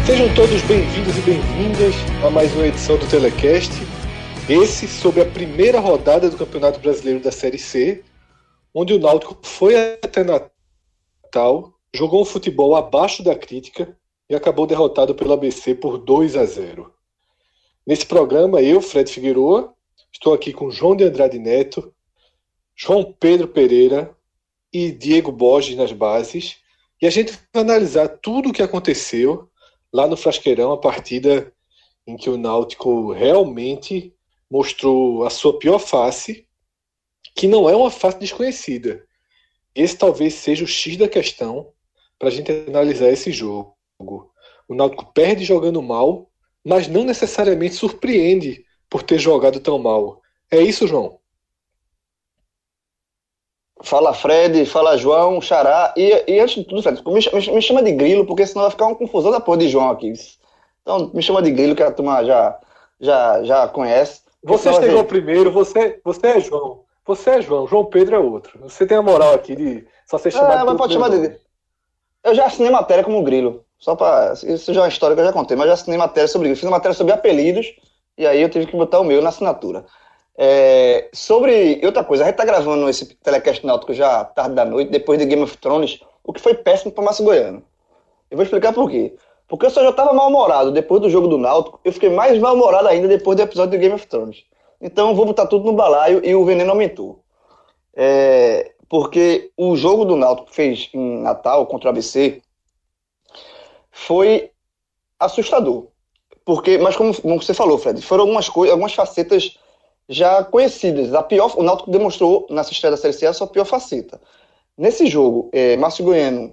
Sejam todos bem-vindos e bem-vindas a mais uma edição do Telecast. Esse sobre a primeira rodada do Campeonato Brasileiro da Série C, onde o Náutico foi até Natal, jogou um futebol abaixo da crítica e acabou derrotado pelo ABC por 2-0. Nesse programa, eu, Fred Figueroa, estou aqui com João de Andrade Neto, João Pedro Pereira e Diego Borges nas bases, e a gente vai analisar tudo o que aconteceu lá no Frasqueirão, a partida em que o Náutico realmente mostrou a sua pior face, que não é uma face desconhecida. Esse talvez seja o X da questão para a gente analisar esse jogo. O Náutico perde jogando mal, mas não necessariamente surpreende por ter jogado tão mal. É isso, João? Fala Fred, fala João, Xará. E antes de tudo, Fred, me chama de Grilo, porque senão vai ficar uma confusão da porra de João aqui. Então me chama de Grilo, que a turma já conhece. Você chegou primeiro, você é João. Você é João, João Pedro é outro. Você tem a moral aqui de só ser chamado mas pode chamar de... Eu já assinei matéria como Grilo. Só para... Isso já é uma história que eu já contei, mas já assinei matéria sobre Grilo. Fiz uma matéria sobre apelidos, e aí eu tive que botar o meu na assinatura. Sobre outra coisa, a gente tá gravando esse Telecast Náutico já tarde da noite, depois de Game of Thrones, o que foi péssimo para Márcio Goiano. Eu vou explicar por quê. Porque eu só já estava mal-humorado depois do jogo do Náutico, eu fiquei mais mal-humorado ainda depois do episódio de Game of Thrones. Então eu vou botar tudo no balaio e o veneno aumentou. Porque o jogo do Náutico que fez em Natal contra o ABC foi assustador. Mas como você falou, Fred, foram algumas facetas já conhecidas. O Náutico demonstrou nessa estreia da Série C a sua pior faceta. Nesse jogo, Márcio Goiano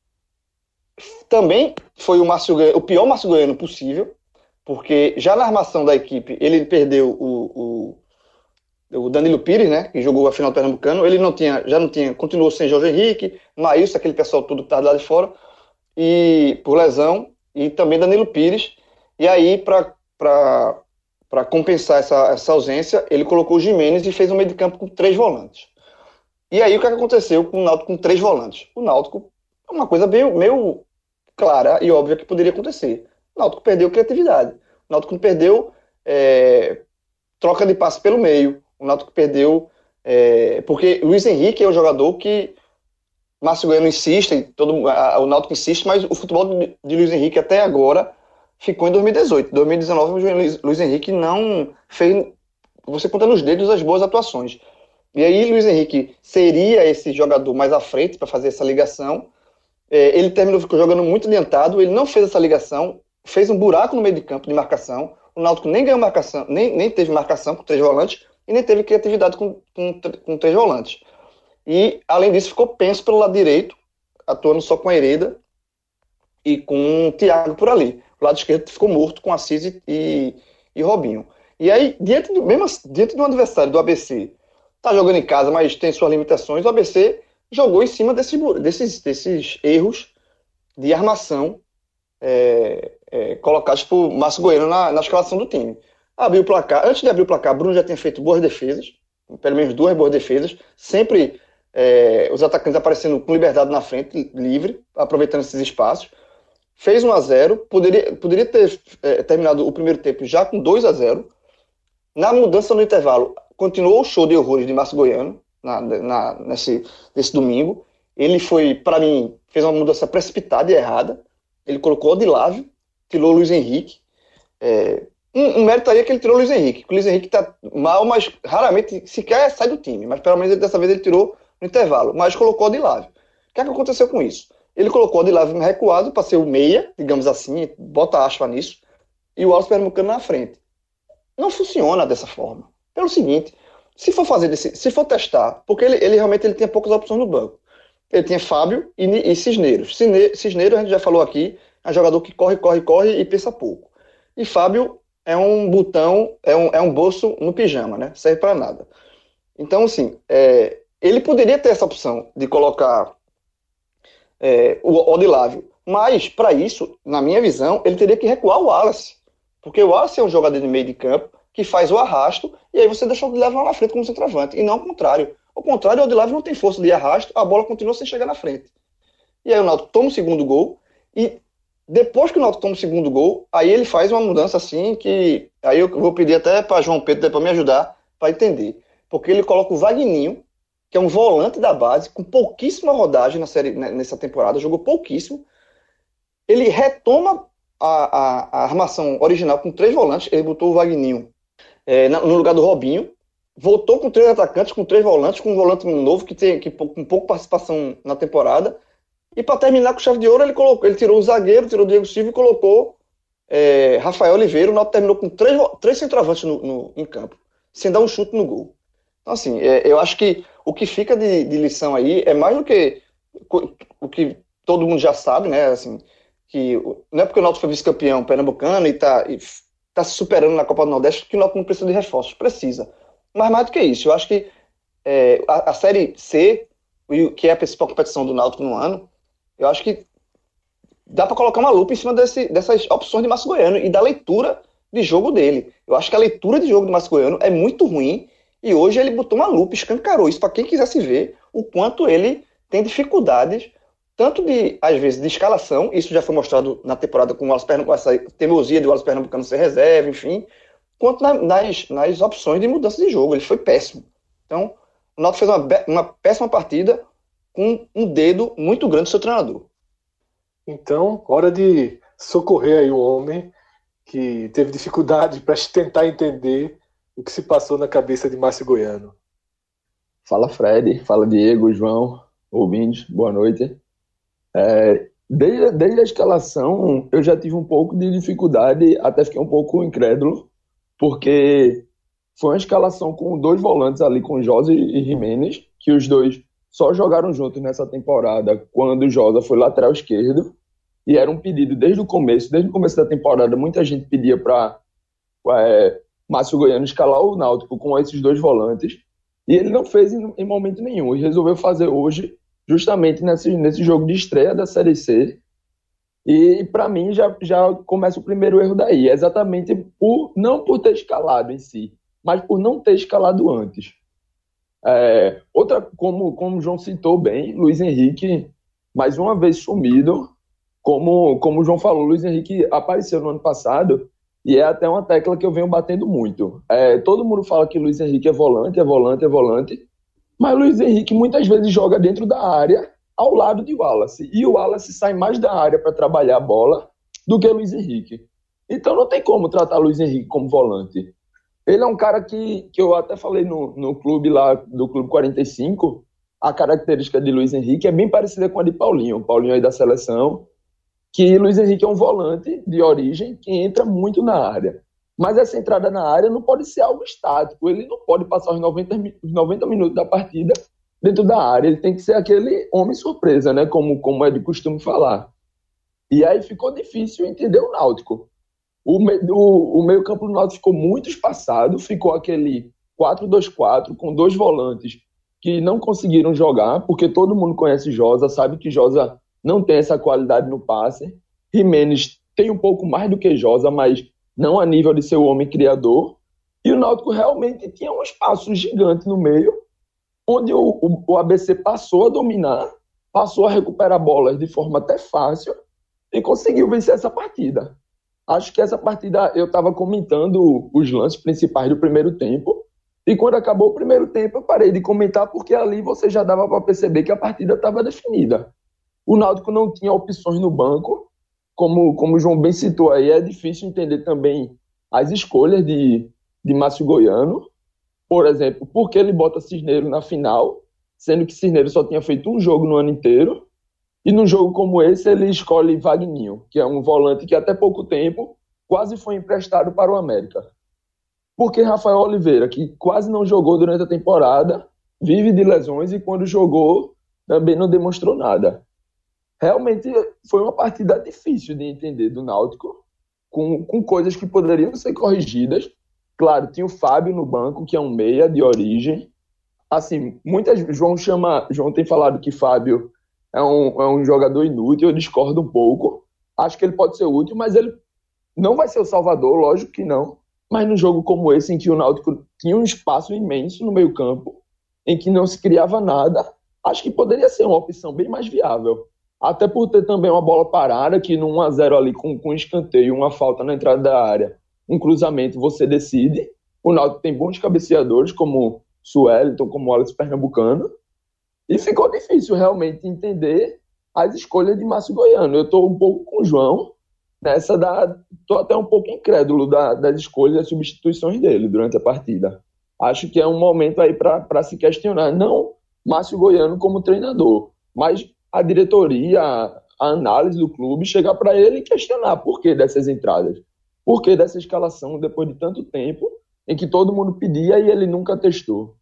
também foi o pior Márcio Goiano possível, porque já na armação da equipe ele perdeu o Danilo Pires, né, que jogou a final do Pernambucano. Ele já não tinha, continuou sem Jorge Henrique, Maílson, aquele pessoal todo que estava lá de fora, e por lesão, e também Danilo Pires. E aí, para compensar essa ausência, ele colocou o Gimenez e fez um meio de campo com 3 volantes. E aí, o que aconteceu com o Náutico com 3 volantes? O Náutico é uma coisa meio clara e óbvia que poderia acontecer. O Náutico perdeu criatividade. O Náutico perdeu troca de passe pelo meio. O Náutico perdeu... porque Luiz Henrique é um jogador que Márcio Goiano insiste, o Náutico insiste, mas o futebol de Luiz Henrique até agora ficou em 2018. 2019, o Luiz Henrique não fez, você conta nos dedos, as boas atuações. E aí Luiz Henrique seria esse jogador mais à frente para fazer essa ligação. Ele terminou jogando muito adiantado, ele não fez essa ligação, fez um buraco no meio de campo de marcação. O Náutico nem ganhou marcação, nem teve marcação com 3 volantes e nem teve criatividade com 3 volantes. E, além disso, ficou penso pelo lado direito, atuando só com a Hereda e com o Thiago por ali. O lado esquerdo ficou morto com Assis e Robinho. E aí, diante de um adversário do ABC, tá jogando em casa, mas tem suas limitações, o ABC jogou em cima desses erros de armação colocados por Márcio Goiano na escalação do time. Abriu o placar. Antes de abrir o placar, Bruno já tinha feito boas defesas, pelo menos 2 boas defesas, sempre os atacantes aparecendo com liberdade na frente, livre, aproveitando esses espaços. Fez 1-0, poderia ter terminado o primeiro tempo já com 2-0. Na mudança no intervalo, continuou o show de horrores de Márcio Goiano nesse domingo. Ele para mim, fez uma mudança precipitada e errada. Ele colocou Odilávio, tirou o Luiz Henrique. Um mérito aí é que ele tirou o Luiz Henrique. O Luiz Henrique está mal, mas raramente sequer sai do time. Mas pelo menos dessa vez ele tirou no intervalo. Mas colocou Odilávio. O que aconteceu com isso? Ele colocou Odilávio recuado para ser o meia, digamos assim, bota aspa nisso, e o Wallace Pernambucano na frente. Não funciona dessa forma. Pelo seguinte, se for testar, porque ele realmente tinha poucas opções no banco. Ele tinha Fábio e Cisneiros. Cisneiros, a gente já falou aqui, é um jogador que corre e pensa pouco. E Fábio é um botão, é um bolso no pijama, né? Serve para nada. Então, assim, ele poderia ter essa opção de colocar o Odilávio, mas para isso, na minha visão, ele teria que recuar o Wallace, porque o Wallace é um jogador de meio de campo que faz o arrasto e aí você deixa o Odilávio lá na frente como centroavante, e não ao contrário. Ao contrário, o Odilávio não tem força de arrasto, a bola continua sem chegar na frente. E aí o Náutico toma o segundo gol e Depois que o Náutico toma o segundo gol, aí ele faz uma mudança assim que... Aí eu vou pedir até para João Pedro para me ajudar para entender. Porque ele coloca o Vagninho, que é um volante da base, com pouquíssima rodagem na série, nessa temporada, jogou pouquíssimo. Ele retoma a armação original com 3 volantes, ele botou o Vagninho no lugar do Robinho, voltou com 3 atacantes, com 3 volantes, com um volante novo com pouca participação na temporada. E para terminar com chave de ouro, ele tirou o zagueiro, tirou o Diego Silva e colocou Rafael Oliveira. O Náutico terminou com 3 centroavantes em campo, sem dar um chute no gol. Então, assim, eu acho que o que fica de lição aí é mais do que o que todo mundo já sabe, né? Assim, que não é porque o Náutico foi vice-campeão pernambucano e tá se superando na Copa do Nordeste que o Náutico não precisa de reforços. Precisa. Mas mais do que isso, eu acho que a Série C, que é a principal competição do Náutico no ano, eu acho que dá para colocar uma lupa em cima dessas opções de Márcio Goiano e da leitura de jogo dele. Eu acho que a leitura de jogo do Márcio Goiano é muito ruim e hoje ele botou uma lupa, escancarou isso para quem quisesse ver o quanto ele tem dificuldades, tanto às vezes, de escalação, isso já foi mostrado na temporada com essa teimosia de Wallace Pernambucano ser reserva, enfim, quanto nas opções de mudança de jogo. Ele foi péssimo. Então, o Náutico fez uma péssima partida com um dedo muito grande do seu treinador. Então, hora de socorrer aí o homem que teve dificuldade para tentar entender o que se passou na cabeça de Márcio Goiano. Fala Fred, fala Diego, João, ouvintes, boa noite. Desde a escalação eu já tive um pouco de dificuldade, até fiquei um pouco incrédulo, porque foi uma escalação com 2 volantes ali, com Josa e Jimenez, que os dois só jogaram juntos nessa temporada quando o Josa foi lateral esquerdo, e era um pedido desde o começo da temporada, muita gente pedia para Márcio Goiano escalar o Náutico com esses 2 volantes, e ele não fez em momento nenhum, e resolveu fazer hoje, justamente nesse jogo de estreia da Série C, e para mim já começa o primeiro erro daí, exatamente não por ter escalado em si, mas por não ter escalado antes. Como o João citou bem, Luiz Henrique, mais uma vez sumido, como o João falou, Luiz Henrique apareceu no ano passado, e é até uma tecla que eu venho batendo muito. Todo mundo fala que Luiz Henrique é volante, mas Luiz Henrique muitas vezes joga dentro da área, ao lado de Wallace, e o Wallace sai mais da área para trabalhar a bola do que Luiz Henrique. Então não tem como tratar Luiz Henrique como volante. Ele é um cara que eu até falei no clube lá, do Clube 45, a característica de Luiz Henrique é bem parecida com a de Paulinho aí da seleção, que Luiz Henrique é um volante de origem que entra muito na área. Mas essa entrada na área não pode ser algo estático, ele não pode passar os 90 minutos da partida dentro da área, ele tem que ser aquele homem surpresa, né? Como é de costume falar. E aí ficou difícil entender o Náutico. O meio-campo do Náutico ficou muito espaçado, ficou aquele 4-2-4 com 2 volantes que não conseguiram jogar, porque todo mundo conhece Josa, sabe que Josa não tem essa qualidade no passe. Jimenez tem um pouco mais do que Josa, mas não a nível de ser o homem criador. E o Náutico realmente tinha um espaço gigante no meio, onde o ABC passou a dominar, passou a recuperar bolas de forma até fácil e conseguiu vencer essa partida. Acho que essa partida, eu estava comentando os lances principais do primeiro tempo, e quando acabou o primeiro tempo eu parei de comentar, porque ali você já dava para perceber que a partida estava definida. O Náutico não tinha opções no banco, como o João bem citou aí, é difícil entender também as escolhas de Márcio Goiano. Por exemplo, por que ele bota Cisneiro na final, sendo que Cisneiro só tinha feito um jogo no ano inteiro, e num jogo como esse ele escolhe Vagninho, que é um volante que até pouco tempo quase foi emprestado para o América. Por que Rafael Oliveira, que quase não jogou durante a temporada, vive de lesões e quando jogou também não demonstrou nada. Realmente foi uma partida difícil de entender do Náutico, com coisas que poderiam ser corrigidas. Claro, tinha o Fábio no banco, que é um meia de origem. Assim, João tem falado que Fábio é um jogador inútil, eu discordo um pouco. Acho que ele pode ser útil, mas ele não vai ser o salvador, lógico que não. Mas num jogo como esse, em que o Náutico tinha um espaço imenso no meio-campo, em que não se criava nada, acho que poderia ser uma opção bem mais viável. até por ter também uma bola parada, que no 1-0 ali com escanteio, uma falta na entrada da área, um cruzamento, você decide. O Náutico tem bons cabeceadores, como Suelton, como o Alex Pernambucano, e ficou difícil realmente entender as escolhas de Márcio Goiano. Eu estou um pouco com o João, estou até um pouco incrédulo das escolhas e das substituições dele durante a partida. Acho que é um momento aí para se questionar, não Márcio Goiano como treinador, mas a diretoria, a análise do clube, chegar para ele e questionar por que dessas entradas, por que dessa escalação depois de tanto tempo em que todo mundo pedia e ele nunca testou.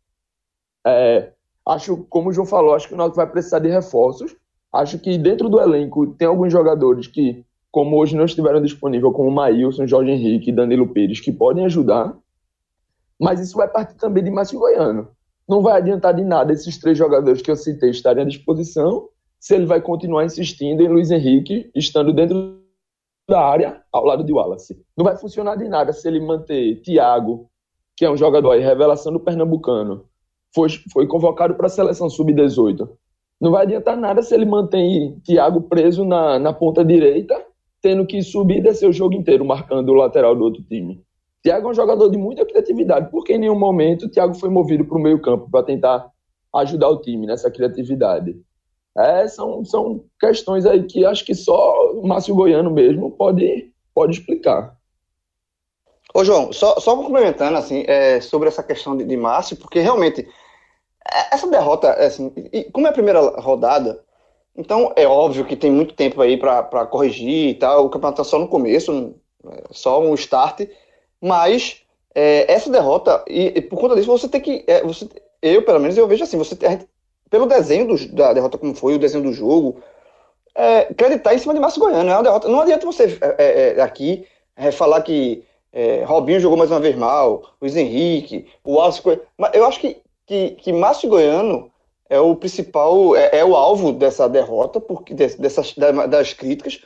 Acho, como o João falou, acho que o Náutico vai precisar de reforços. Acho que dentro do elenco tem alguns jogadores que, como hoje não estiveram disponíveis, como o Maílson, Jorge Henrique e Danilo Pires, que podem ajudar, mas isso vai partir também de Márcio Goiano. Não vai adiantar de nada esses 3 jogadores que eu citei estarem à disposição se ele vai continuar insistindo em Luiz Henrique estando dentro da área ao lado de Wallace. Não vai funcionar de nada se ele manter Thiago, que é um jogador aí, revelação do Pernambucano, foi convocado para a seleção sub-18. Não vai adiantar nada se ele mantém Thiago preso na ponta direita, tendo que subir e descer o jogo inteiro, marcando o lateral do outro time. Thiago é um jogador de muita criatividade, porque em nenhum momento o Thiago foi movido para o meio campo para tentar ajudar o time nessa criatividade. São questões aí que acho que só o Márcio Goiano mesmo pode explicar. Ô, João, só complementando assim, sobre essa questão de Márcio, porque realmente essa derrota, assim, como é a primeira rodada, então é óbvio que tem muito tempo aí para corrigir e tal, o campeonato está só no começo, só um start, mas essa derrota, e por conta disso você tem que, eu pelo menos eu vejo assim, pelo desenho da derrota como foi, o desenho do jogo, acreditar em cima de Márcio Goiano, é uma derrota, não adianta você aqui falar que Robinho jogou mais uma vez mal, Luiz Henrique, o Wallace, mas eu acho que Márcio Goiano é o principal, é o alvo dessa derrota, porque das críticas.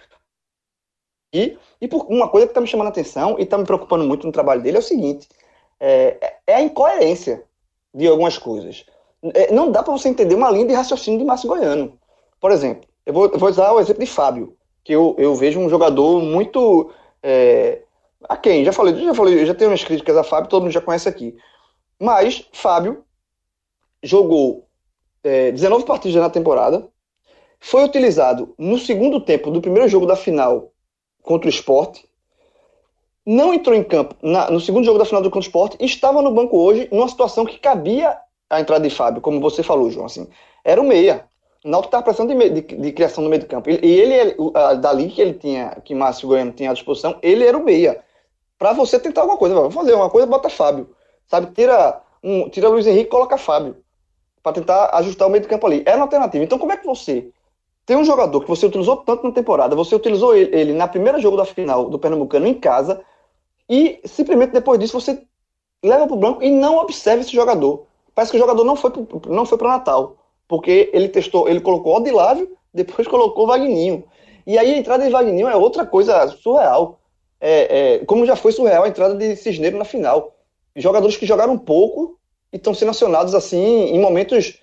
E por uma coisa que está me chamando a atenção e está me preocupando muito no trabalho dele é o seguinte: a incoerência de algumas coisas. Não dá para você entender uma linha de raciocínio de Márcio Goiano. Por exemplo, eu vou usar o exemplo de Fábio, que eu vejo um jogador muito aquém. Já falei, já tenho umas críticas a Fábio, todo mundo já conhece aqui. Mas Fábio jogou 19 partidas na temporada, foi utilizado no segundo tempo do primeiro jogo da final contra o Sport, não entrou em campo no segundo jogo da final do contra o Sport e estava no banco hoje numa situação que cabia a entrada de Fábio, como você falou, João. Assim, era o meia. O Náutico estava precisando de criação no meio do campo. E ele, dali que ele tinha, que Márcio Goiano tinha à disposição, ele era o meia. Para você tentar alguma coisa, vamos fazer uma coisa, bota Fábio. Sabe, tira Luiz Henrique e coloca Fábio. Para tentar ajustar o meio do campo ali. Era uma alternativa. Então, como é que você tem um jogador que você utilizou tanto na temporada, você utilizou ele na primeira jogo da final do Pernambucano em casa, e simplesmente depois disso você leva para o banco e não observa esse jogador. Parece que o jogador não foi para Natal, porque ele colocou Odilávio, depois colocou Vagninho. E aí a entrada de Vagninho é outra coisa surreal. Como já foi surreal a entrada de Cisneiro na final. Jogadores que jogaram pouco e estão sendo acionados assim em momentos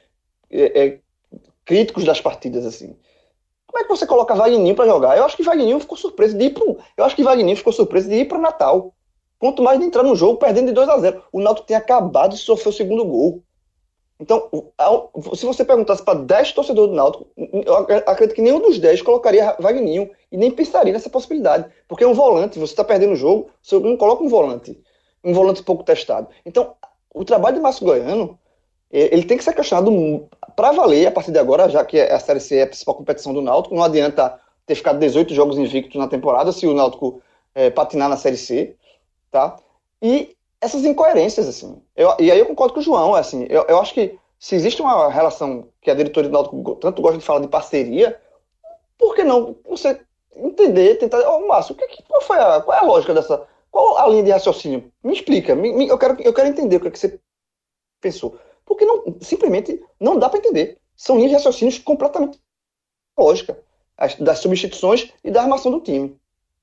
críticos das partidas assim. Como é que você coloca Vagninho para jogar? Eu acho que Vagninho ficou surpreso de ir para Natal. Quanto mais de entrar no jogo perdendo de 2-0. O Náutico tinha acabado de sofrer o segundo gol. Então, se você perguntasse para 10 torcedores do Náutico, eu acredito que nenhum dos 10 colocaria Vagninho e nem pensaria nessa possibilidade. Porque é um volante, você está perdendo o jogo, você não coloca um volante pouco testado. Então, o trabalho de Márcio Goiano, ele tem que ser questionado para valer a partir de agora, já que a Série C é a principal competição do Náutico. Não adianta ter ficado 18 jogos invictos na temporada se o Náutico patinar na Série C, tá? E essas incoerências, assim. E aí eu concordo com o João, assim. Eu acho que se existe uma relação que a diretoria do Náutico tanto gosta de falar de parceria, por que não você entender, tentar... Márcio, qual é a lógica dessa... Qual a linha de raciocínio? Me explica. Eu quero entender o que você pensou. Porque simplesmente não dá para entender. São linhas de raciocínios completamente lógicas das substituições e da armação do time.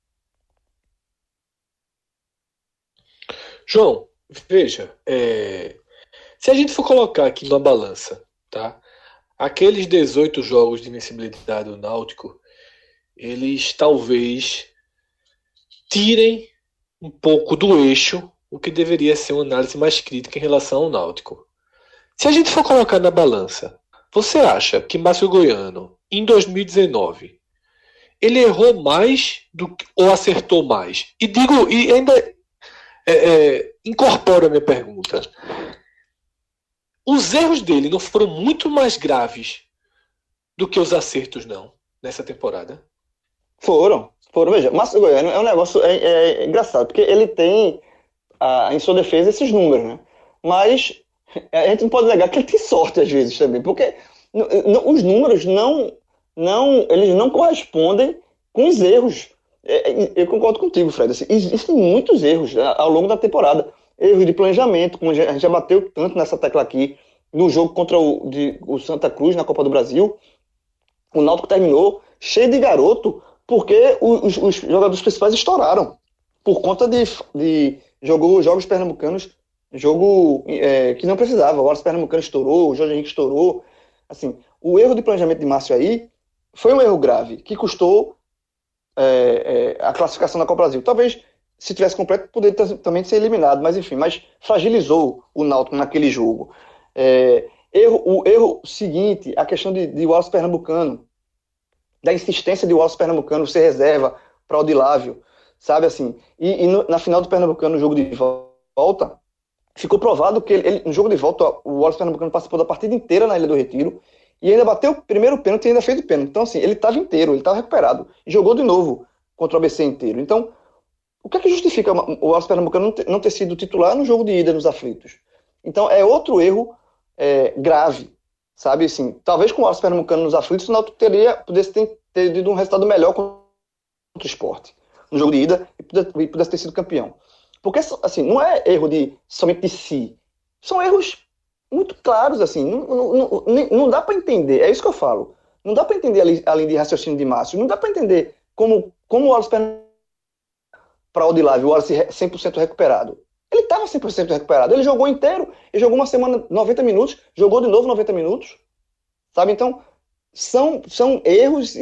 João, veja, se a gente for colocar aqui numa balança, tá? aqueles 18 jogos de invencibilidade do Náutico, eles talvez tirem um pouco do eixo o que deveria ser uma análise mais crítica em relação ao Náutico. Se a gente for colocar na balança, você acha que Márcio Goiano, em 2019, ele errou mais ou acertou mais? E ainda incorporo a minha pergunta. Os erros dele não foram muito mais graves do que os acertos, não, nessa temporada? Foram. Veja, Márcio Goiano é um negócio engraçado, porque ele tem em sua defesa esses números, né? Mas a gente não pode negar que ele tem sorte às vezes também, porque os números eles não correspondem com os erros. Eu concordo contigo, Fred. Assim, existem muitos erros ao longo da temporada. Erros de planejamento, como a gente já bateu tanto nessa tecla aqui, no jogo contra o Santa Cruz na Copa do Brasil. O Náutico terminou cheio de garoto, porque os jogadores principais estouraram. Por conta de jogou jogos pernambucanos, jogo que não precisava. O Wallace Pernambucano estourou, o Jorge Henrique estourou. Assim, o erro de planejamento de Márcio aí foi um erro grave, que custou a classificação da Copa do Brasil. Talvez, se tivesse completo, poderia também ser eliminado, mas enfim, fragilizou o Náutico naquele jogo. O erro seguinte, a questão de Wallace Pernambucano, da insistência de Wallace Pernambucano ser reserva para o Odilávio, sabe assim? Na final do Pernambucano, no jogo de volta, ficou provado que no jogo de volta o Wallace Pernambucano participou da partida inteira na Ilha do Retiro e ainda bateu o primeiro pênalti e ainda fez o pênalti. Então, assim, ele estava inteiro, ele estava recuperado e jogou de novo contra o ABC inteiro. Então, o que é que justifica o Wallace Pernambucano não ter sido titular no jogo de ida nos aflitos? Então, é outro erro grave, sabe? Assim, talvez com o Wallace Pernambucano nos aflitos, o Náutico pudesse ter tido um resultado melhor contra o Sport no jogo de ida e pudesse ter sido campeão. Porque, assim, não é erro somente de si. São erros muito claros, assim. Não dá para entender. É isso que eu falo. Não dá para entender a linha de raciocínio de Márcio. Não dá para entender como o Wallace para o Odilávio, o Wallace 100% recuperado. Ele estava 100% recuperado. Ele jogou inteiro. Ele jogou uma semana, 90 minutos. Jogou de novo 90 minutos. Sabe? Então, são erros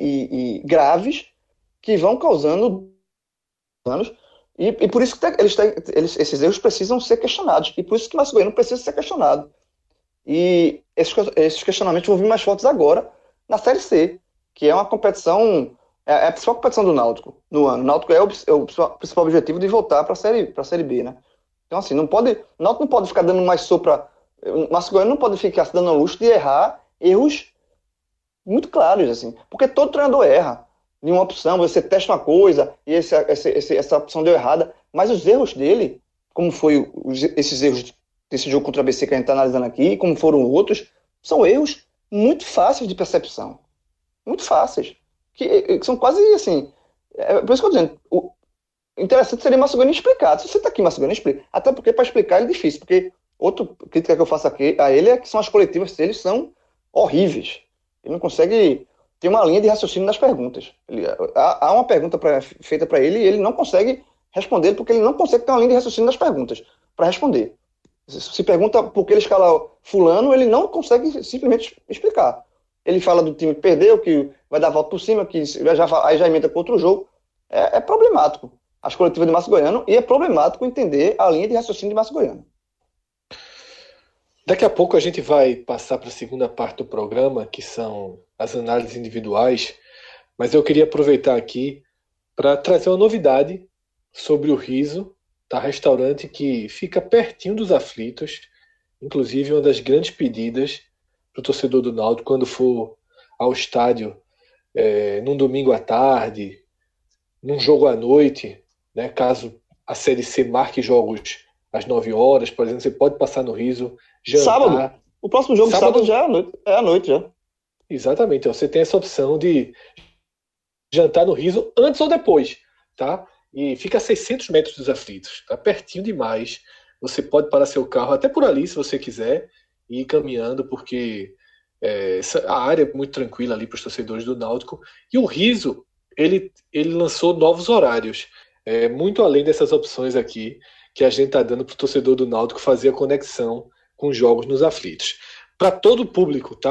e graves que vão causando danos. E por isso que esses erros precisam ser questionados. E por isso que o Márcio Goiano precisa ser questionado. E esses questionamentos vão vir mais fortes agora na Série C, que é uma competição, é a principal competição do Náutico no ano. O Náutico é o principal objetivo de voltar para a Série B, né? Então, assim, o Náutico não pode ficar dando mais sopra. O Márcio Goiano não pode ficar se dando ao luxo de errar erros muito claros, assim. Porque todo treinador erra. Em uma opção, você testa uma coisa e essa opção deu errada, mas os erros dele, como foi esses erros desse jogo contra a ABC que a gente está analisando aqui, como foram outros, são erros muito fáceis de percepção. Muito fáceis. Que são quase assim. Por isso que eu estou dizendo, o interessante seria Márcio Goiano explicar. Se você está aqui, Márcio Goiano, explica. Até porque para explicar é difícil, porque outra crítica que eu faço aqui a ele é que são as coletivas deles são horríveis. Ele não consegue. Tem uma linha de raciocínio nas perguntas. Há uma pergunta feita para ele e ele não consegue responder porque ele não consegue ter uma linha de raciocínio nas perguntas para responder. Se pergunta por que ele escala fulano, ele não consegue simplesmente explicar. Ele fala do time que perdeu, que vai dar volta por cima, que aí já emenda para outro jogo. É problemático as coletivas de Márcio Goiano e é problemático entender a linha de raciocínio de Márcio Goiano. Daqui a pouco a gente vai passar para a segunda parte do programa, que são as análises individuais, mas eu queria aproveitar aqui para trazer uma novidade sobre o Riso, tá? Restaurante que fica pertinho dos aflitos, inclusive uma das grandes pedidas para o torcedor do Náutico quando for ao estádio num domingo à tarde, num jogo à noite, né? Caso a Série C marque jogos às 9 horas, por exemplo, você pode passar no Riso, jantar. Sábado. O próximo jogo sábado já é à noite já. Exatamente. Então, você tem essa opção de jantar no Riso antes ou depois, tá? E fica a 600 metros dos aflitos, tá pertinho demais. Você pode parar seu carro até por ali, se você quiser, e ir caminhando, porque a área é muito tranquila ali para os torcedores do Náutico. E o Riso, ele lançou novos horários, muito além dessas opções aqui que a gente está dando para o torcedor do Náutico fazer a conexão com jogos nos aflitos. Para todo o público, tá?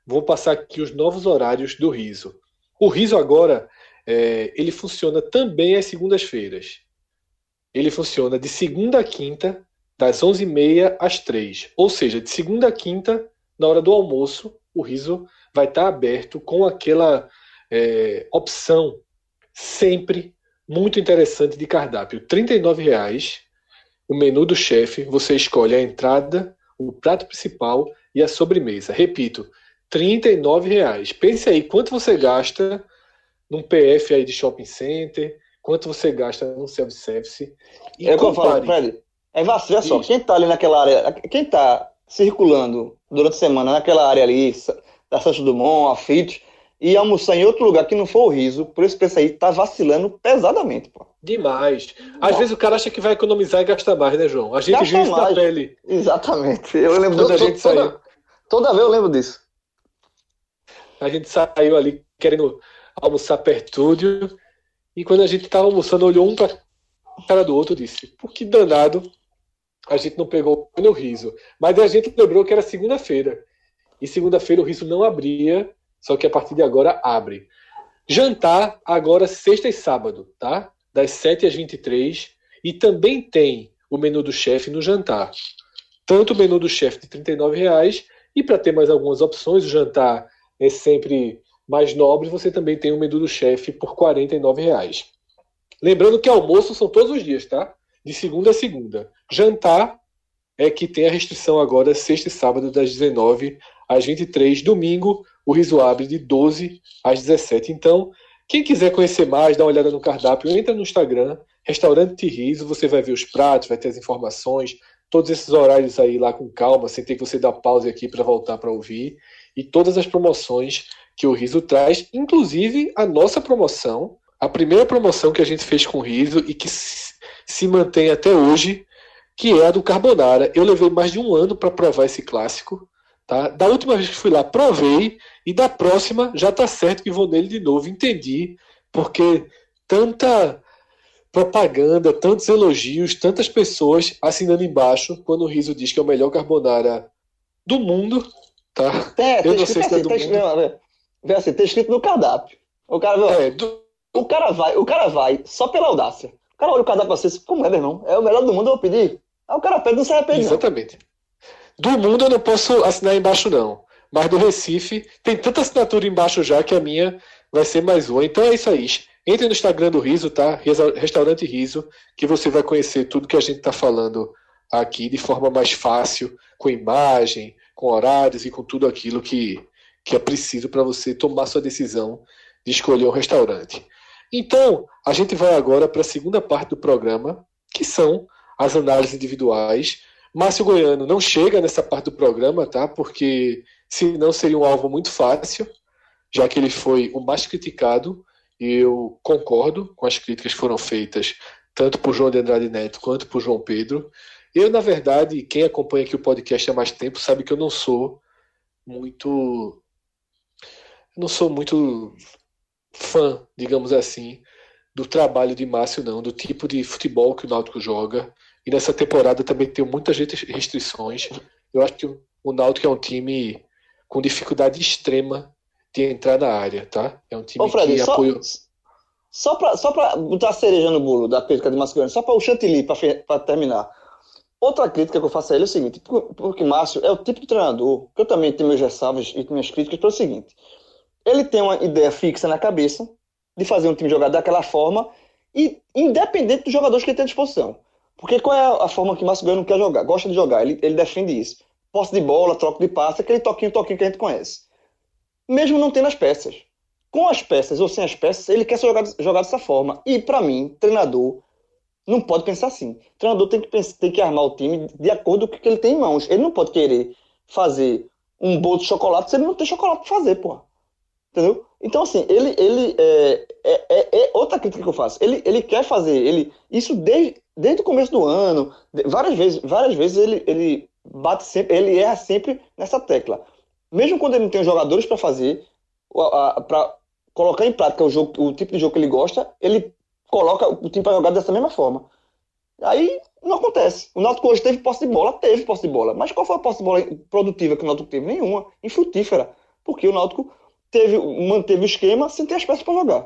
vou passar aqui os novos horários do Riso. O Riso agora, ele funciona também às segundas-feiras. Ele funciona de segunda a quinta, das 11h30 às 3h. Ou seja, de segunda a quinta, na hora do almoço, o Riso vai estar aberto com aquela opção sempre muito interessante de cardápio. R$ 39,00, o menu do chefe, você escolhe a entrada, o prato principal e a sobremesa. Repito, R$ 39,00. Pense aí quanto você gasta num PF aí de shopping center, quanto você gasta num self-service. É o que eu falo, Fred. Vacilo, só. Quem tá ali naquela área, quem tá circulando durante a semana naquela área ali, da Santos Dumont, Aflitos, e almoçar em outro lugar que não for o Riso, por esse preço aí, tá vacilando pesadamente, pô. Demais. Às vezes o cara acha que vai economizar e gastar mais, né, João? A gente Gasta viu isso mais. na pele. Exatamente. Eu lembro Quando a gente saiu. Toda vez eu lembro disso. A gente saiu ali querendo almoçar pertúdio, e quando a gente estava almoçando, olhou um para a cara do outro e disse: por que danado a gente não pegou no Riso? Mas a gente lembrou que era segunda-feira. E segunda-feira o Riso não abria, só que a partir de agora abre. Jantar agora sexta e sábado, tá? Das 7 às 23. E também tem o menu do chefe no jantar. Tanto o menu do chefe de R$ 39,00, e para ter mais algumas opções, o jantar é sempre mais nobre, você também tem o menu do chefe por R$ 49,00. Lembrando que almoço são todos os dias, tá? De segunda a segunda. Jantar é que tem a restrição agora, sexta e sábado, das 19 às 23. Domingo, o Riso abre de 12 às 17. Então, quem quiser conhecer mais, dá uma olhada no cardápio, entra no Instagram, Restaurante Riso, você vai ver os pratos, vai ter as informações, todos esses horários aí lá com calma, sem ter que você dar pause aqui para voltar para ouvir, e todas as promoções que o Riso traz, inclusive a nossa promoção, a primeira promoção que a gente fez com o Riso e que se mantém até hoje, que é a do Carbonara. Eu levei mais de um ano para provar esse clássico, tá? Da última vez que fui lá, provei, e da próxima já tá certo que vou nele de novo. Entendi, porque tanta propaganda, tantos elogios, tantas pessoas assinando embaixo quando o Riso diz que é o melhor carbonara do mundo, tá? Eu não sei se é do mundo. Vê assim, tá escrito no cardápio. O cara vai só pela audácia. O cara olha o cardápio pra você, como é, meu irmão? É o melhor do mundo, eu vou pedir. Aí o cara pede, não se arrepende. Exatamente. Do mundo eu não posso assinar embaixo, não. Mas do Recife, tem tanta assinatura embaixo já que a minha vai ser mais uma. Então é isso aí. Entre no Instagram do Riso, tá? Restaurante Riso, que você vai conhecer tudo que a gente tá falando aqui de forma mais fácil, com imagem, com horários e com tudo aquilo que é preciso para você tomar sua decisão de escolher um restaurante. Então, a gente vai agora para a segunda parte do programa, que são as análises individuais. Márcio Goiano não chega nessa parte do programa, tá? Porque senão seria um alvo muito fácil, já que ele foi o mais criticado, e eu concordo com as críticas que foram feitas tanto por João de Andrade Neto quanto por João Pedro. Eu, na verdade, quem acompanha aqui o podcast há mais tempo sabe que eu não sou muito fã, digamos assim, do trabalho de Márcio, não, do tipo de futebol que o Náutico joga. E nessa temporada também tem muitas restrições. Eu acho que o Náutico é um time com dificuldade extrema de entrar na área, tá? É um time Fred, que apoia... Só pra botar a cereja no bolo da crítica de Márcio Goiano, só para o chantilly, para terminar. Outra crítica que eu faço a ele é o seguinte, porque Márcio é o tipo de treinador, que eu também tenho meus ressalvas e minhas críticas, para o seguinte: ele tem uma ideia fixa na cabeça de fazer um time jogar daquela forma, e independente dos jogadores que ele tem à disposição. Porque qual é a forma que Márcio Goiano quer jogar? Gosta de jogar, ele defende isso. Posse de bola, troca de passe, aquele toquinho que a gente conhece. Mesmo não tendo as peças. Com as peças ou sem as peças, ele quer jogar dessa forma. E, para mim, treinador não pode pensar assim. O treinador tem que armar o time de acordo com o que ele tem em mãos. Ele não pode querer fazer um bolo de chocolate se ele não tem chocolate para fazer, porra. Entendeu? Então, assim, ele é outra crítica que eu faço. Ele quer fazer isso desde o começo do ano. Várias vezes ele bate sempre, ele erra sempre nessa tecla. Mesmo quando ele não tem os jogadores para fazer, para colocar em prática o tipo de jogo que ele gosta, ele coloca o time para jogar dessa mesma forma. Aí não acontece. O Náutico hoje teve posse de bola, mas qual foi a posse de bola produtiva que o Náutico teve? Nenhuma, infrutífera. porque o Náutico manteve o esquema sem ter as peças para jogar.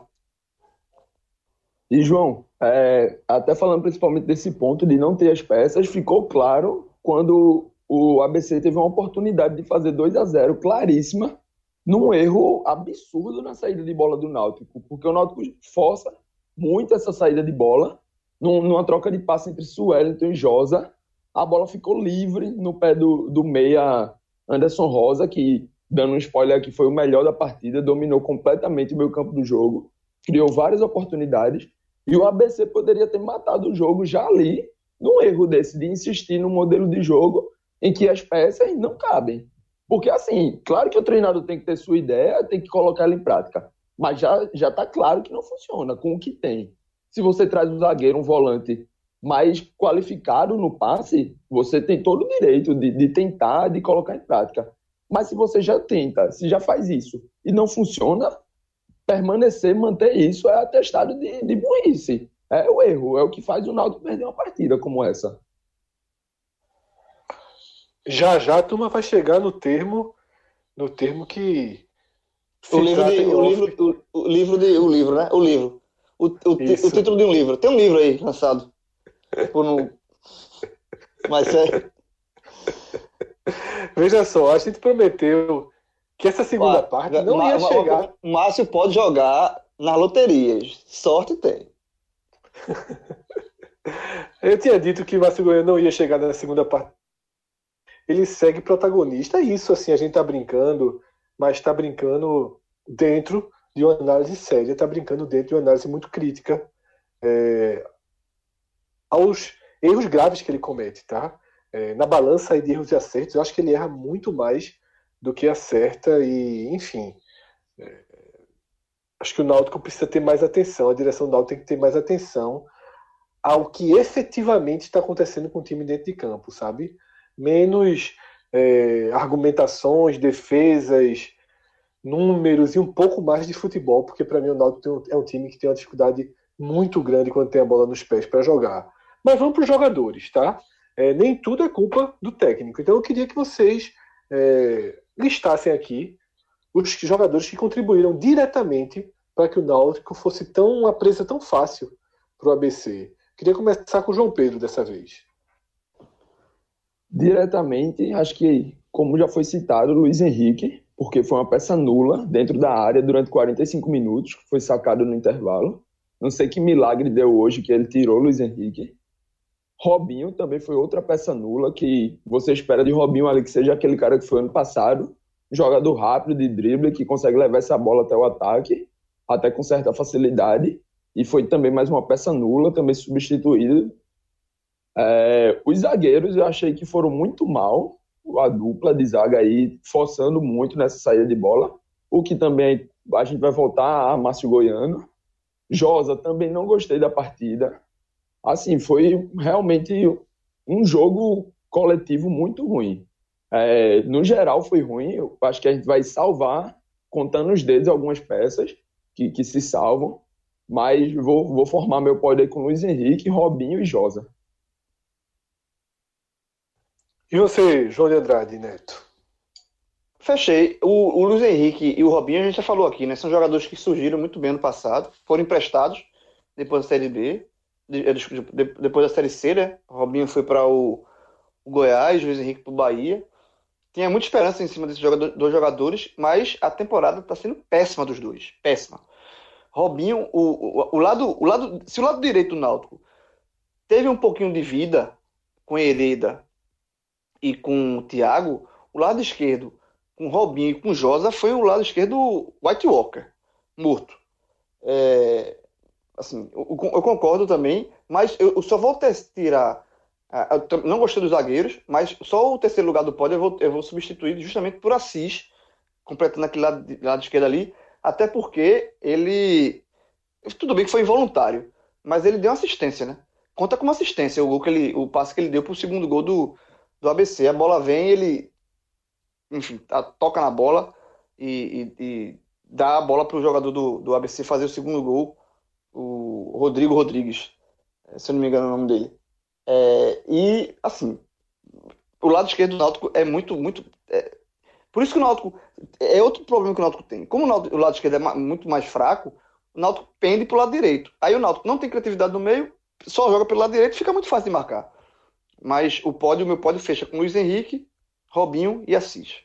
E, João, até falando principalmente desse ponto de não ter as peças, ficou claro quando o ABC teve uma oportunidade de fazer 2-0 claríssima, num erro absurdo na saída de bola do Náutico, porque o Náutico força muito essa saída de bola, numa troca de passe entre Suelton e Josa, a bola ficou livre no pé do meia Anderson Rosa, que, dando um spoiler aqui, foi o melhor da partida, dominou completamente o meio campo do jogo, criou várias oportunidades, e o ABC poderia ter matado o jogo já ali, num erro desse, de insistir no modelo de jogo em que as peças não cabem. Porque, assim, claro que o treinador tem que ter sua ideia, tem que colocar ela em prática, mas já está claro que não funciona com o que tem. Se você traz um zagueiro, um volante mais qualificado no passe, você tem todo o direito de tentar, de colocar em prática. Mas se você já tenta, se já faz isso e não funciona, permanecer, manter isso é atestado de burrice. É o erro, é o que faz o Náutico perder uma partida como essa. Já já a turma vai chegar no termo que O se livro, trata de, em o, off. livro, o livro, né? O livro. O Isso. título de um livro. Tem um livro aí lançado. Por um... Mas é. Veja só, a gente prometeu que essa segunda parte não ia chegar. O Márcio pode jogar nas loterias. Sorte tem. Eu tinha dito que o Márcio Goiano não ia chegar na segunda parte. Ele segue protagonista. É isso, assim, a gente tá brincando, mas tá brincando dentro de uma análise séria, tá brincando dentro de uma análise muito crítica aos erros graves que ele comete, tá? Na balança aí de erros e acertos, eu acho que ele erra muito mais do que acerta e, enfim, acho que o Náutico precisa ter mais atenção, a direção do Náutico tem que ter mais atenção ao que efetivamente está acontecendo com o time dentro de campo, sabe? Menos argumentações, defesas, números e um pouco mais de futebol, porque para mim o Náutico é um time que tem uma dificuldade muito grande quando tem a bola nos pés para jogar. Mas vamos para os jogadores, tá? Nem tudo é culpa do técnico. Então eu queria que vocês listassem aqui os jogadores que contribuíram diretamente para que o Náutico fosse uma presa tão fácil para o ABC. Queria começar com o João Pedro dessa vez. Diretamente, acho que, como já foi citado, o Luiz Henrique, porque foi uma peça nula dentro da área durante 45 minutos, foi sacado no intervalo. Não sei que milagre deu hoje que ele tirou o Luiz Henrique. Robinho também foi outra peça nula, que você espera de Robinho ali que seja aquele cara que foi ano passado, jogador rápido de drible, que consegue levar essa bola até o ataque, até com certa facilidade, e foi também mais uma peça nula, também substituído. Os zagueiros eu achei que foram muito mal, a dupla de zaga aí, forçando muito nessa saída de bola, o que também a gente vai voltar a Márcio Goiano. Josa, também não gostei da partida. Assim, foi realmente um jogo coletivo muito ruim. No geral foi ruim, eu acho que a gente vai salvar, contando os dedos, algumas peças que se salvam, mas vou formar meu pódio aí com Luiz Henrique, Robinho e Josa. E você, João de Andrade Neto? Fechei. O Luiz Henrique e o Robinho, a gente já falou aqui, né? São jogadores que surgiram muito bem no passado, foram emprestados depois da Série B, depois da Série C, né? O Robinho foi para o Goiás, o Luiz Henrique para o Bahia. Tinha muita esperança em cima desses dois jogadores, mas a temporada está sendo péssima dos dois. Péssima. Robinho, se o lado direito do Náutico teve um pouquinho de vida com Hereda e com o Thiago, o lado esquerdo, com Robinho e com Josa, foi o lado esquerdo White Walker, morto. Assim, eu concordo também, mas eu só vou tirar. Eu não gostei dos zagueiros, mas só o terceiro lugar do pódio eu vou substituir justamente por Assis, completando aquele lado esquerdo ali, até porque ele. Tudo bem que foi involuntário, mas ele deu uma assistência, né? Conta como assistência o passe que ele deu para o segundo gol do ABC. A bola vem, ele, enfim, toca na bola e dá a bola para o jogador do ABC fazer o segundo gol, o Rodrigo Rodrigues, se eu não me engano é o nome dele. E, assim, o lado esquerdo do Náutico é muito, muito... Por isso que o Náutico é outro problema que o Náutico tem. Como o lado esquerdo é muito mais fraco, o Náutico pende pro lado direito. Aí o Náutico não tem criatividade no meio, só joga pelo lado direito, fica muito fácil de marcar. Mas o meu pódio fecha com Luiz Henrique, Robinho e Assis.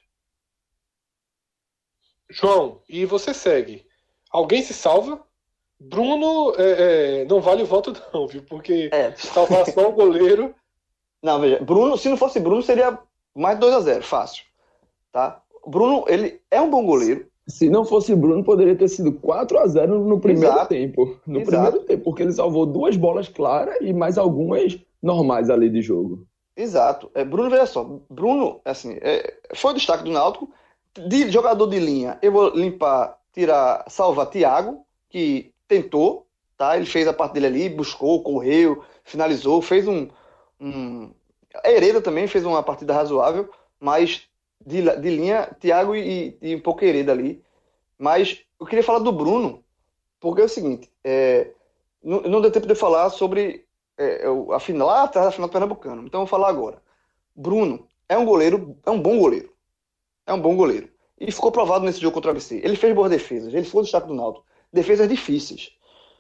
João, e você segue. Alguém se salva? Bruno não vale o voto não, viu? Porque salvar só o goleiro... Não, veja, Bruno, se não fosse Bruno, seria mais 2-0, fácil. Tá? Bruno, ele é um bom goleiro. Se não fosse Bruno, poderia ter sido 4-0 no primeiro tempo. No primeiro tempo, porque ele salvou 2 bolas claras e mais algumas normais ali de jogo. Exato. Bruno, veja só. Bruno, assim, foi o destaque do Náutico. De jogador de linha, eu vou salvar Thiago, que tentou, tá? Ele fez a parte dele ali, buscou, correu, finalizou, fez Hereda também fez uma partida razoável, mas de linha, Thiago e um pouco Hereda ali. Mas eu queria falar do Bruno, porque é o seguinte, não deu tempo de falar sobre a final, lá atrás da final do Pernambucano. Então eu vou falar agora. Bruno é um goleiro, é um bom goleiro. É um bom goleiro. E ficou provado nesse jogo contra o ABC. Ele fez boas defesas, ele foi o destaque do Náutico. Defesas difíceis.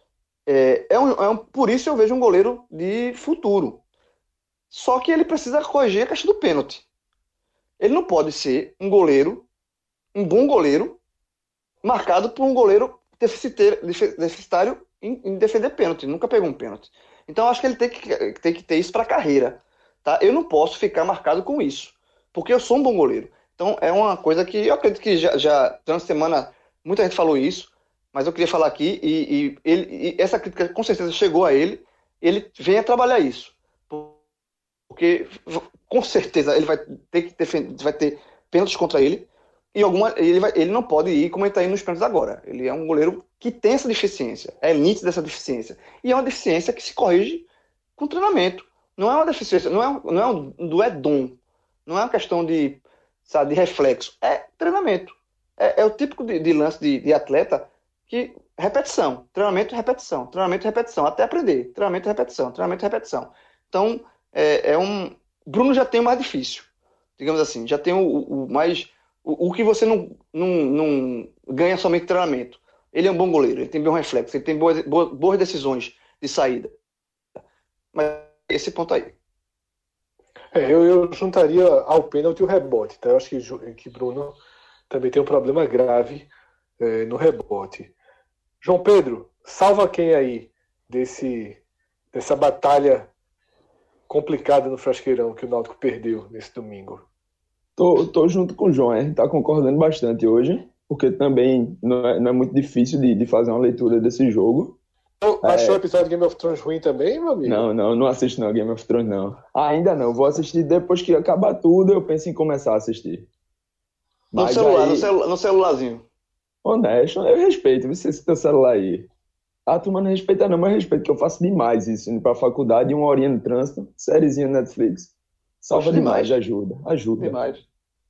Por isso eu vejo um goleiro de futuro. Só que ele precisa corrigir a questão do pênalti. Ele não pode ser um bom goleiro, marcado por um goleiro deficitário em defender pênalti. Nunca pegou um pênalti. Então eu acho que ele tem que ter isso para a carreira. Tá? Eu não posso ficar marcado com isso, porque eu sou um bom goleiro. Então é uma coisa que eu acredito que já durante a semana muita gente falou isso, mas eu queria falar aqui e essa crítica com certeza chegou a ele. Ele vem a trabalhar isso. Porque com certeza ele vai ter que defender, vai ter pênaltis contra ele e ele não pode ir como ele está indo nos pênaltis agora. Ele é um goleiro que tem essa deficiência, é nítido dessa deficiência, e é uma deficiência que se corrige com treinamento. Não é uma deficiência, não é dom, não é uma questão de reflexo, é treinamento. É o típico de lance de atleta que repetição, treinamento, repetição, até aprender, treinamento, repetição. Então Bruno já tem o mais difícil, digamos assim, já tem o que você não ganha somente treinamento. Ele é um bom goleiro, ele tem bom reflexo, ele tem boas decisões de saída. Mas esse ponto aí. Eu juntaria ao pênalti o rebote, tá? Eu acho que Bruno também tem um problema grave no rebote. João Pedro, salva quem aí dessa batalha complicada no Frasqueirão que o Náutico perdeu nesse domingo? Tô junto com o João, a gente tá concordando bastante hoje, porque também não é muito difícil de fazer uma leitura desse jogo. Achou o episódio de Game of Thrones ruim também, meu amigo? Não assisto não, Game of Thrones não. Ainda não, vou assistir depois que acabar tudo, eu penso em começar a assistir. Mas no celularzinho. Honesto, eu respeito, você teu celular aí. A turma não respeita não, mas eu respeito, que eu faço demais isso, indo pra faculdade, 1 horinha no trânsito, sériezinha no Netflix. Salva demais, ajuda. Demais.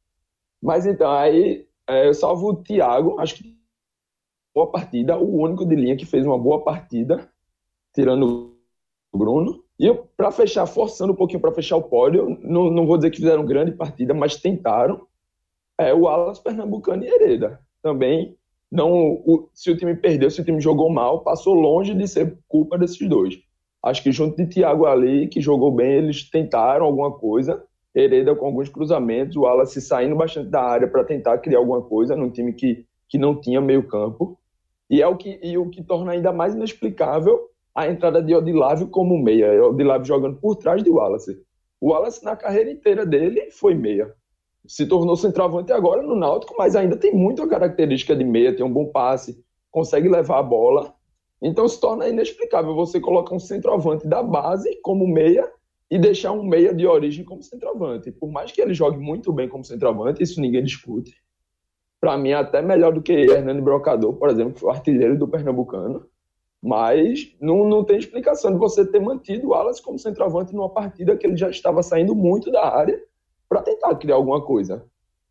Mas então, aí eu salvo o Thiago, acho que boa partida, o único de linha que fez uma boa partida, tirando o Bruno. E eu, para fechar, forçando um pouquinho para fechar o pódio, não vou dizer que fizeram grande partida, mas tentaram. O Wallace, Pernambucano e Hereda. Também, se o time perdeu, se o time jogou mal, passou longe de ser culpa desses dois. Acho que junto de Thiago ali, que jogou bem, eles tentaram alguma coisa. Hereda com alguns cruzamentos, o Wallace saindo bastante da área para tentar criar alguma coisa num time que não tinha meio campo. E o que torna ainda mais inexplicável a entrada de Odilávio como meia. Odilávio jogando por trás de Wallace. O Wallace, na carreira inteira dele, foi meia. Se tornou centroavante agora no Náutico, mas ainda tem muita característica de meia, tem um bom passe, consegue levar a bola. Então se torna inexplicável você colocar um centroavante da base como meia e deixar um meia de origem como centroavante. Por mais que ele jogue muito bem como centroavante, isso ninguém discute. Para mim é até melhor do que Hernani Brocador, por exemplo, que foi o artilheiro do Pernambucano. Mas não tem explicação de você ter mantido o Wallace como centroavante numa partida que ele já estava saindo muito da área para tentar criar alguma coisa.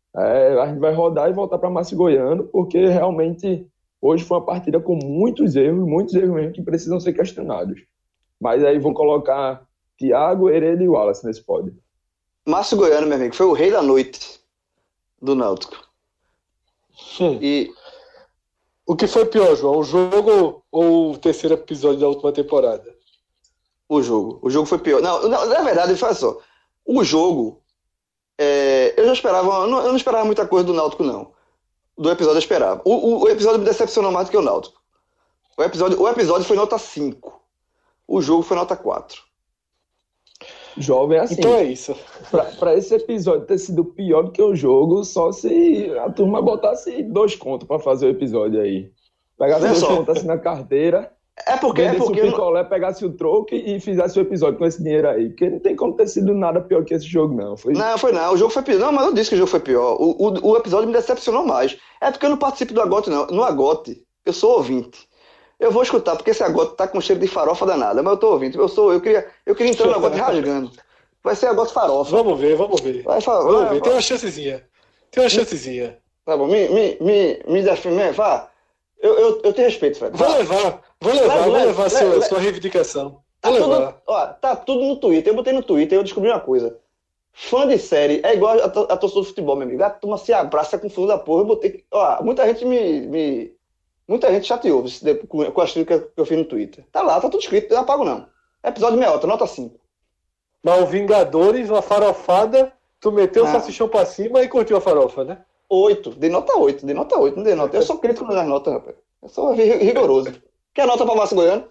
A gente vai rodar e voltar para Márcio Goiano, porque realmente hoje foi uma partida com muitos erros mesmo, que precisam ser questionados. Mas aí vou colocar Thiago, Hereda e Wallace nesse pódio. Márcio Goiano, meu amigo, foi o rei da noite. do Náutico. Hum. E O que foi pior, João? O jogo ou o terceiro episódio da última temporada? o jogo foi pior. Não, na verdade, olha só, o jogo, eu já esperava, eu não esperava muita coisa do Náutico, não. Do episódio eu esperava. O episódio me decepcionou mais do que o Náutico. O episódio foi nota 5. O jogo foi nota 4. Jovem, assim, Então é isso. pra esse episódio ter sido pior do que o jogo, só se a turma botasse 2 contos pra fazer o episódio aí. Pegasse Olha 2 só. contos assim na carteira, É porque vendesse o eu não- picolé, pegasse o troco e fizesse o episódio com esse dinheiro aí. Porque não tem como ter sido nada pior que esse jogo, não. Foi Não, foi não. O jogo foi pior. Não, mas eu disse que o jogo foi pior. O episódio me decepcionou mais. É porque eu não participo do Agote, não. No Agote, eu sou ouvinte. Eu vou escutar, porque esse Agote tá com cheiro de farofa danada. Mas eu tô ouvindo. Eu queria entrar no Agote rasgando. Vai ser Agote farofa. Vamos ver. Vamos ver. Tem uma chancezinha. Tá bom, me define, vá. Eu te respeito, Fred. Vou levar Leva. sua reivindicação. Tá Vou tudo, levar. ó, tá tudo no Twitter. Eu botei no Twitter e eu descobri uma coisa. Fã de série é igual a torcida do futebol, meu amigo. A turma se abraça com fundo da porra. Eu botei. Ó, muita gente muita gente chateou com as críticas que eu fiz no Twitter. Tá lá, tá tudo escrito, eu não apago não. Episódio meia hora, nota 5. Mas o Vingadores, uma farofada, tu meteu o Ah. salsichão pra cima e curtiu a farofa, né? 8, de nota 8, não dei nota. Eu sou crítico nas notas, rapaz. Eu sou rigoroso. Quer nota pra Márcio Goiano?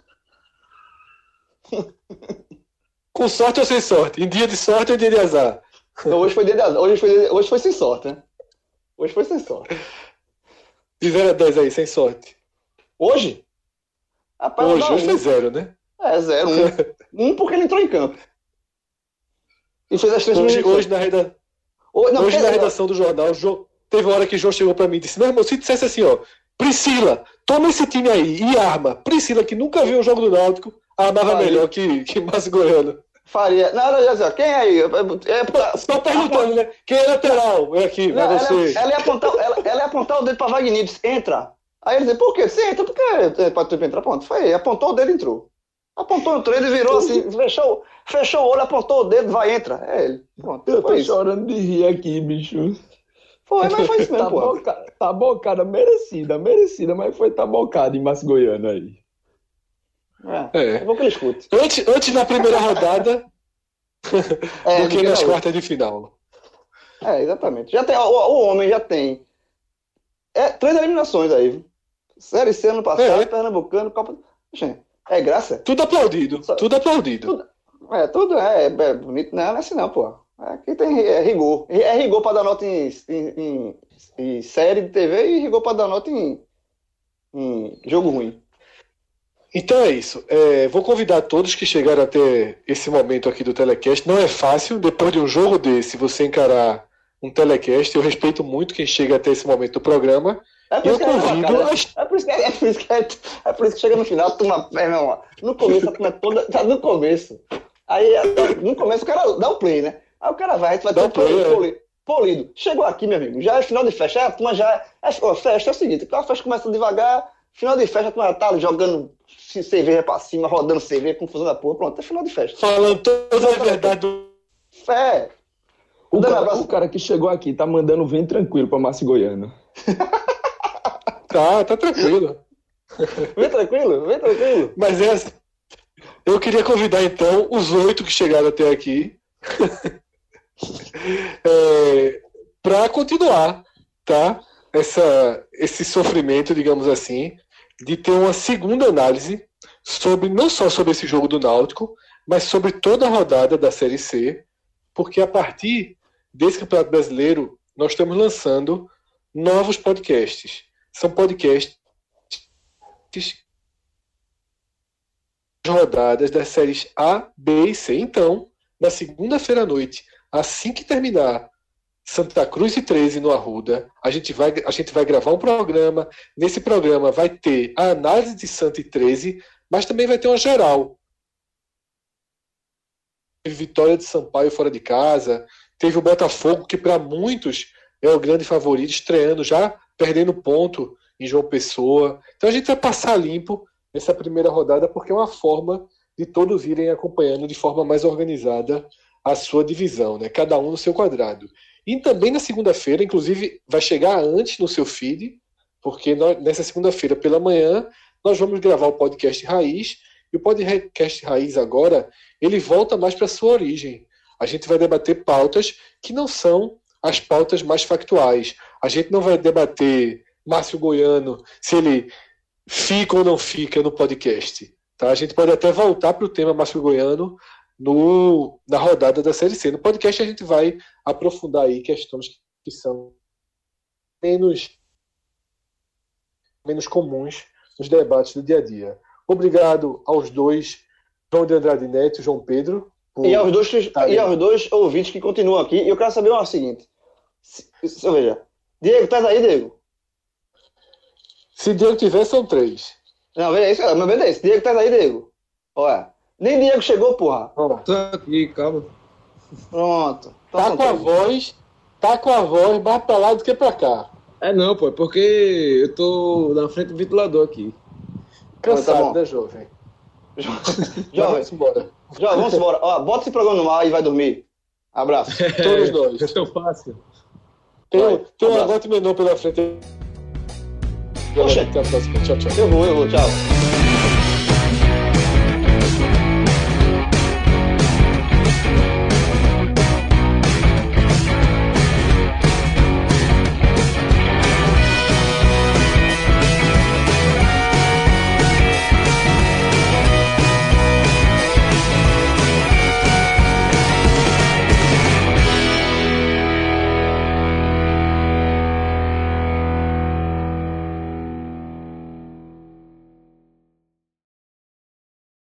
Com sorte ou sem sorte? Em dia de sorte ou em dia de azar? Não, hoje foi dia de azar. Hoje foi sem sorte, né? Hoje foi sem sorte. De 0 a 10 aí, sem sorte. Hoje? Rapaz, Hoje eu vou dar foi 0, né? 0, 1. 1 porque ele entrou em campo. E fez as 3 Hoje na redação do jornal, teve uma hora que o João chegou pra mim e disse: meu irmão, se dissesse assim, ó, Priscila, toma esse time aí e arma. Priscila, que nunca viu um jogo do Náutico, armava melhor que Márcio Goiano. Faria. Não, já sei, quem é aí? Só perguntando, né? Quem é lateral? É aqui, vai Não, você. ela ia apontar o dedo pra Wagner, disse, entra. Aí ele disse, por quê? Você entra, porque pode ter que entrar. Pronto, foi aí. Apontou o dedo e entrou. Apontou, entrou, ele virou assim, fechou o olho, apontou o dedo, vai, entra. É ele. Pronto, Eu tô foi isso. chorando de rir aqui, bicho. Foi, mas foi isso mesmo, pô. Tá bocada, merecida, mas foi tabocada em Márcio Goiano aí. É. Vou que ele escute. Antes na primeira rodada do que nas quartas de final. Exatamente. Já tem, o homem já tem 3 eliminações aí. Viu? Série C ano passado, Pernambucano, Copa. Gente, é graça. Tudo aplaudido. Tudo é bonito. Não é assim não, pô. Aqui tem rigor. É rigor pra dar nota em série de TV e rigor pra dar nota em jogo ruim. Então é isso. Vou convidar todos que chegaram até esse momento aqui do Telecast. Não é fácil, depois de um jogo desse, você encarar um Telecast. Eu respeito muito quem chega até esse momento do programa. Eu convido... É por isso que chega no final, turma, irmão, no começo a turma toda... Tá no começo. Aí, no começo, o cara dá o play, né? Aí o cara vai, a gente vai ter um play polido. Chegou aqui, meu amigo, já é final de festa. A turma já... Festa é o seguinte, a festa começa devagar, final de festa, a turma tá jogando cerveja pra cima, rodando cerveja, confusão da porra. Pronto, é final de festa. Falando toda a verdade do... O cara que chegou aqui tá mandando vem tranquilo pra Márcio Goiano. Tá tranquilo. Vem tranquilo. Mas eu queria convidar então os 8 que chegaram até aqui para continuar, tá? Esse sofrimento, digamos assim, de ter uma segunda análise não só sobre esse jogo do Náutico, mas sobre toda a rodada da Série C, porque a partir desse Campeonato Brasileiro nós estamos lançando novos podcasts. São podcasts rodadas das séries A, B e C. Então, na segunda-feira à noite, assim que terminar Santa Cruz e 13 no Arruda, a gente vai gravar um programa. Nesse programa vai ter a análise de Santa e 13, mas também vai ter uma geral. Teve vitória de Sampaio fora de casa, teve o Botafogo, que para muitos é o grande favorito, estreando já, perdendo ponto em João Pessoa. Então a gente vai passar limpo essa primeira rodada, porque é uma forma de todos irem acompanhando de forma mais organizada a sua divisão, né? Cada um no seu quadrado. E também na segunda-feira, inclusive, vai chegar antes no seu feed, porque nessa segunda-feira pela manhã nós vamos gravar o podcast Raiz, e o podcast Raiz agora, ele volta mais para sua origem. A gente vai debater pautas que não são as pautas mais factuais. A gente não vai debater Márcio Goiano, se ele fica ou não fica no podcast. Tá? A gente pode até voltar para o tema Márcio Goiano na rodada da Série C. No podcast a gente vai aprofundar aí questões que são menos comuns nos debates do dia a dia. Obrigado aos dois, João de Andrade Neto e João Pedro. E aos dois ouvintes que continuam aqui. E eu quero saber o seguinte. Veja. Diego, estás aí, Diego? Se Diego tiver, são 3. Não, veja isso. Mas veja isso. Diego, estás aí, Diego? Olha. Nem Diego chegou, porra. Tô aqui, calma. Pronto. Tá com a voz mais pra lá do que pra cá. Não, pô, é porque eu tô na frente do ventilador aqui. Cansado, né, jovem? Vamos embora. Vamos embora. Ó, bota esse programa no ar e vai dormir. Abraço. Todos nós. É tão fácil. Tem um aguante menor pela frente. Poxa. Até a próxima. Tchau, tchau. Eu vou. Tchau.